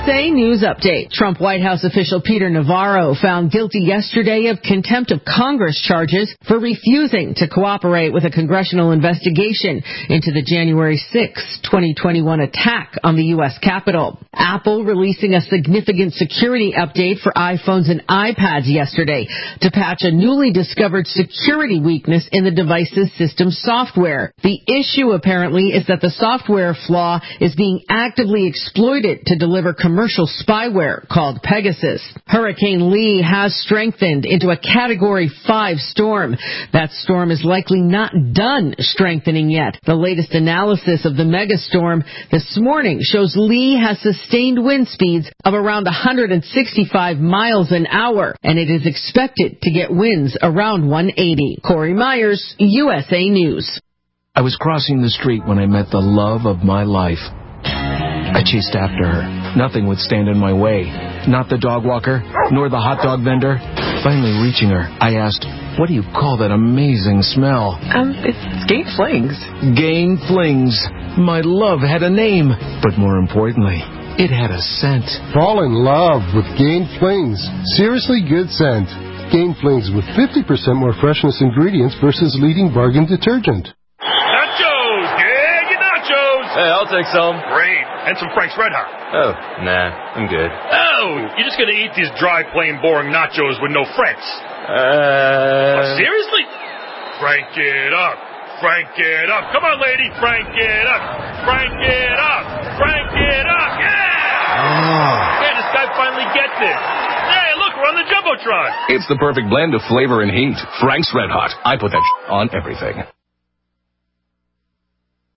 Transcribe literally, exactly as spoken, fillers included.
A News Update. Trump White House official Peter Navarro found guilty yesterday of contempt of Congress charges for refusing to cooperate with a congressional investigation into the January sixth, twenty twenty-one attack on the U S Capitol. Apple releasing a significant security update for iPhones and iPads yesterday to patch a newly discovered security weakness in the device's system software. The issue apparently is that the software flaw is being actively exploited to deliver commercial spyware called Pegasus. Hurricane Lee has strengthened into a Category five storm. That storm is likely not done strengthening yet. The latest analysis of the megastorm this morning shows Lee has sustained wind speeds of around one hundred sixty-five miles an hour, and it is expected to get winds around one hundred eighty. Corey Myers, U S A News. I was crossing the street when I met the love of my life. I chased after her. Nothing would stand in my way. Not the dog walker, nor the hot dog vendor. Finally reaching her, I asked, "What do you call that amazing smell?" Um, it's Gain Flings. Gain Flings. My love had a name, but more importantly, it had a scent. Fall in love with Gain Flings. Seriously good scent. Gain Flings with fifty percent more freshness ingredients versus leading bargain detergent. Nachos! Yeah, get nachos! Hey, I'll take some. Great. And some Frank's Red Hot. Oh, nah, I'm good. Oh, you're just gonna eat these dry, plain, boring nachos with no Franks? Uh... Oh, seriously? Frank it up. Frank it up. Come on, lady. Frank it up. Frank it up. Frank it up. Yeah! Oh. Yeah, this guy finally gets it. Hey, look, we're on the Jumbotron. It's the perfect blend of flavor and heat. Frank's Red Hot. I put that on everything.